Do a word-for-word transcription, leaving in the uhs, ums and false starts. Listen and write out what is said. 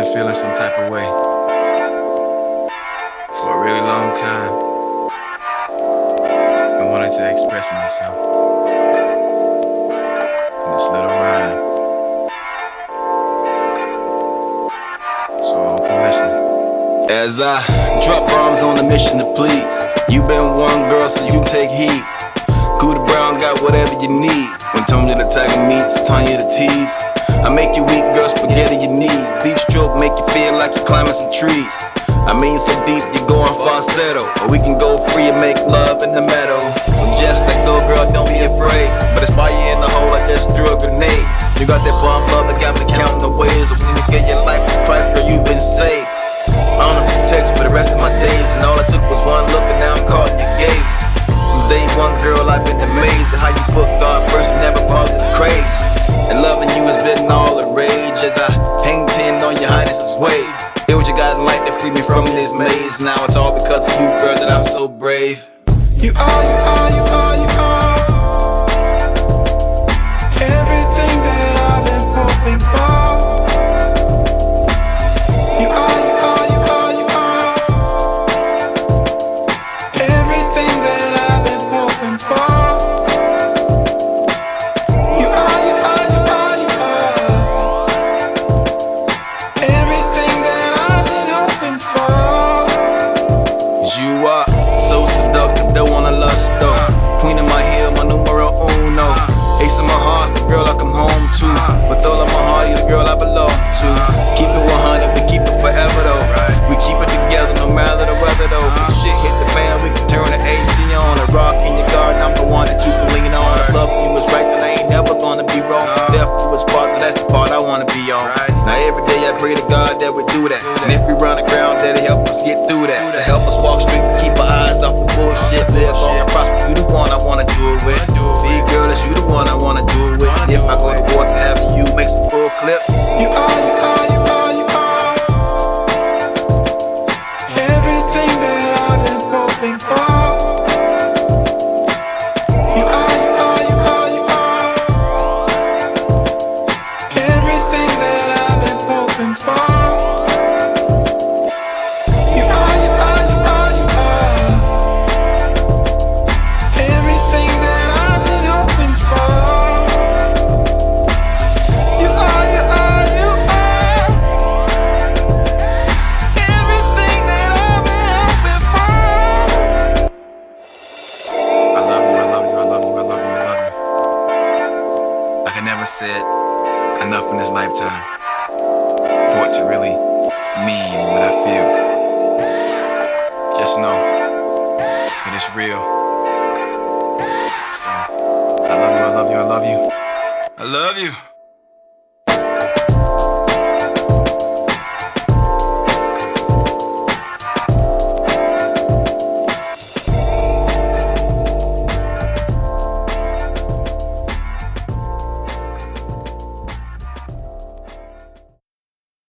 feeling some type of way for a really long time. I wanted to express myself in this little rhyme. So I hope you're listening. As I drop bombs on a mission to please, you been one girl, so you take heed. Cooter Brown got whatever you need. When Tony the Tiger meets Tanya the tease, I make you weak, girl, spaghetti your knees. Deep stroke make you feel like you're climbing some trees. I mean so deep you're going falsetto, or we can go free and make love in the meadow. So just let go, girl, don't be afraid. But it's why you're in the hole, I just threw a grenade. You got that bomb love, I got me counting the ways of when you get your life to Christ, girl, you've been saved. I'm gonna protect you for the rest of my days, and all I took was one look, and now I'm caught in your gaze. From day one, girl, I've been amazed at how you put God first and never fall to the craze. And loving you has been all the rage as I hang ten on your highness's wave. Hear what you got in light to free me from this maze. Now it's all because of you, girl, that I'm so brave. You are, you are, you are, you are everything that I've been hoping for. You are, you are, you are, you are everything that I've been hoping for. You are, you are, you are, you are everything that I've been hoping for. You are so seductive, don't wanna lust though. Queen of my heel, my numero uno. Ace of my heart, the girl I come home to. With all of my heart, you're the girl I belong to. Keep it one hundred, but keep it forever though. We keep it together no matter the weather though. If shit hit the fan, we can turn the A C on. A rock in your garden, I'm the one that you can lean on. If loving you was right, then I ain't never gonna be wrong. To death do us part, then that's the part I wanna be on. Now every day I pray to God that we do that. And if we run the ground, that'll help us get through that. To help us walk straight, to keep our eyes off the bullshit. Live on and prosper, you the one I wanna do it with. See girl, it's you the one I wanna do it with. If I go to war, then having you makes a full clip. You are, you are, you are, you are everything that I've been hoping for. You are, you are, you are, you are everything that I've been hoping for. You are, you are, you are, you are everything that I've been hoping for. You are, you are, you are everything that I've been hoping for. I love you, I love you, I love you, I love you, I love you. I can never say it enough in this lifetime for it to really mean what I feel. Just know that it's real. So, I love you, I love you, I love you. I love you.